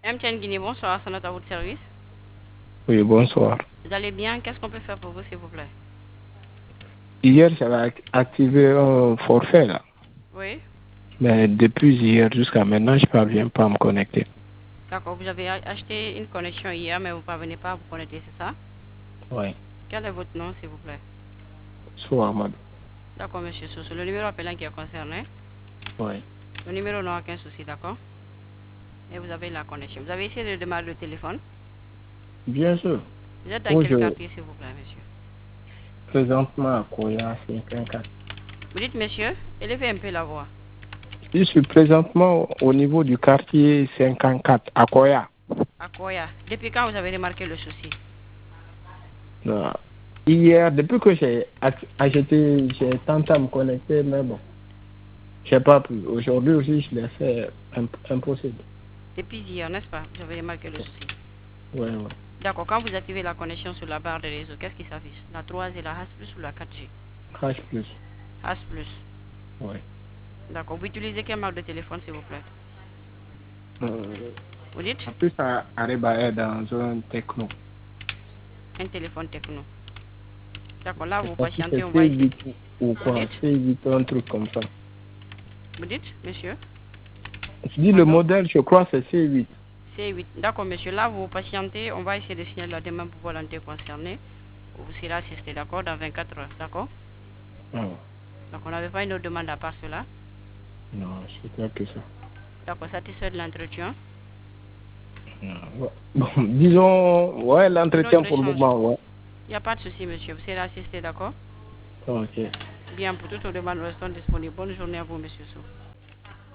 MTN Guinée, bonsoir, c'est notre à votre service. Oui, bonsoir. Vous allez bien? Qu'est-ce qu'on peut faire pour vous, s'il vous plaît? Hier, j'avais activé un forfait là. Oui. Mais depuis hier jusqu'à maintenant, je ne parviens pas à me connecter. D'accord, vous avez acheté une connexion hier, mais vous ne parvenez pas à vous connecter, c'est ça? Oui. Quel est votre nom, s'il vous plaît? Souhamad. D'accord, monsieur Soso. Le numéro appelant qui est concerné. Oui. Le numéro n'a aucun souci, d'accord? Et vous avez la connexion. Vous avez essayé de démarrer le téléphone? Bien sûr. Vous êtes dans Où quel je quartier, s'il vous plaît, monsieur? présentement à Koya 54. Vous dites, monsieur, élevez un peu la voix. Je suis présentement au niveau du quartier 54 à Koya. À Koya. Depuis quand vous avez remarqué le souci? Hier, depuis que j'ai acheté, j'ai tenté à me connecter, mais bon, je n'ai pas pu. Aujourd'hui aussi, je l'ai fait impossible. Depuis hier, n'est-ce pas? Vous avez remarqué le souci. Oui, oui. D'accord, quand vous activez la connexion sur la barre de réseau, qu'est-ce qui s'affiche? La 3G, la H+, ou la 4G? H plus. H+. Oui. D'accord, vous utilisez quelle marque de téléphone, s'il vous plaît? Vous dites? En plus, ça arrive à être dans un techno. Un téléphone techno. D'accord, là, Je vous pense que patientez, c'est on va essayer. C8 ou Vous quoi, dites? C8 un truc comme ça. Vous dites, monsieur? Je dis le Pardon? modèle, je crois, c'est C8. C8. D'accord, monsieur, là, vous patientez, on va essayer de signer la demande pour volonté concernée. Vous serez assisté, d'accord, dans 24 heures, d'accord? Ah, Donc, on n'avait pas une autre demande à part cela. non, c'est clair que ça. D'accord, satisfait de l'entretien. Ouais. Bon, disons, ouais, Une l'entretien autre pour le échange. moment, ouais. Il n'y a pas de souci, monsieur, vous serez assisté, d'accord? Ok. Bien, pour toutes nos demandes, nous restons disponibles. Bonne journée à vous, monsieur Sou.